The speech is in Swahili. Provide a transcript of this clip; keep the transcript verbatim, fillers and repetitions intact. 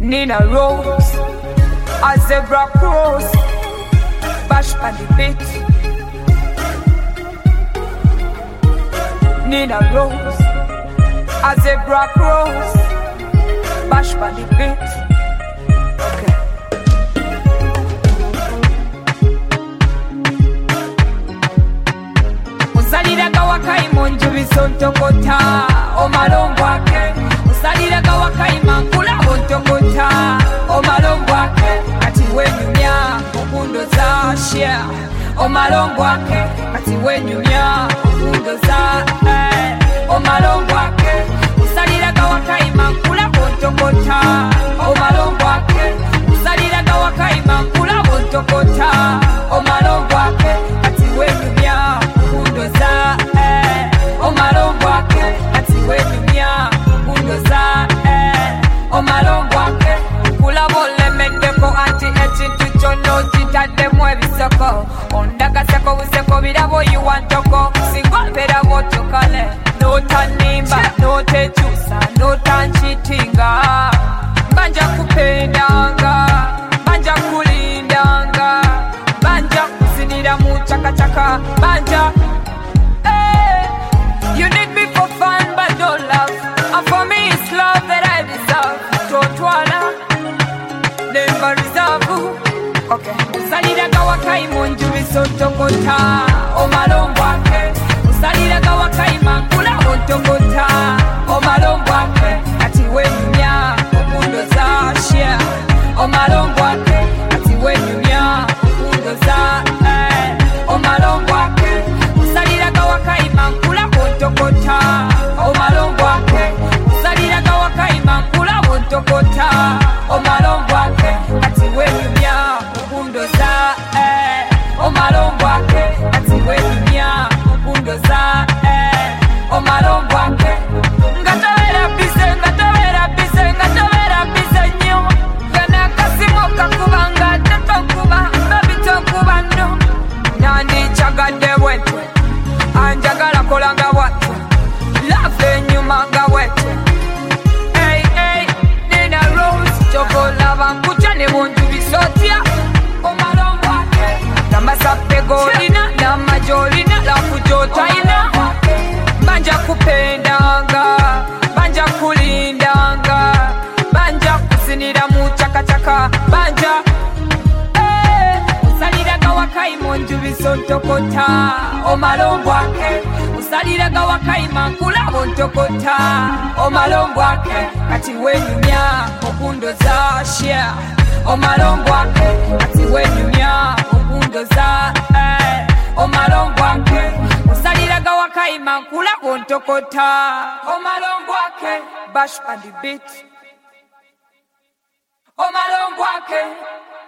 Nina Rose, a zebra cross, bash on the beat. Nina Rose, a zebra cross, bash on the beat. Okay. Usalira gawakai monju bisontokota, o malongo ake. Usalira gawakai mankula bontokota, o malongo ake. Ati wenyumya okundo za share, o malongo ake. Ati wenyumya okundo za eh, o malongo ake. Usalira gawakai mankula bontokota, o malongo ake. Usalira gawakai mankula bontokota, o malongo ake. Ati wenyumya okundo za eh, o malongo ake. Ati wenyumya okundo za eh, o malongo ake. Kula bole mendeko anti echintu chono chitade mwebisoko. Ondaka seko useko birabo yuwantoko. Singwapera botokale. No tanimba, no techusa, no tanchitinga. Banja kupendanga, banja kulindanga. Banja kusinira muchaka chaka, banja. Hey, you need me for fun but don't love. And for me it's love that I deserve. Totwala, never reserve. Okay. Usalira gawakai monju bisotokota, o malongo ake. Usalira gawakai mankula bontokota, o malongo ake. Ati wenyumya okundo za share, o malongo ake. Ati wenyumya okundo za eh, o malongo ake. Usalira gawakai mankula bontokota, o malongo ake. Usalira gawakai mankula bontokota, o malongo ake. Ati wenyumya okundo za eh, o malongo ake. Ati wenyumya okundo za eh, o malongo ake. Ngatawera bise, ngatawera bise, ngatawera bise nyo. Gana kasimo kakubanga, tatokuba, baby tokuba no. Nandi chagade wetwe, anjagala kolanga watu. Love nyuma nga wetwe. Hey, hey, Nina Rose, chokola bankucha ne bonju bisotia. O malongo ake. Tambasa pegolina, na majolina, la kujotaina. Banja kupendanga, banja kulindanga. Banja kusinira muchaka chaka, banja. Eh, usalira gawakai monju bisontokota, o malongo ake. Usalira gawakai mankula bontokota, o malongo ake. Ati wenyumya okundo za share, o malongo ake. Ati wenyumya okundo za eh, o malongo ake. Usalira gawakai mankula bontokota, o malongo ake. Bash on the beat, o malongo ake.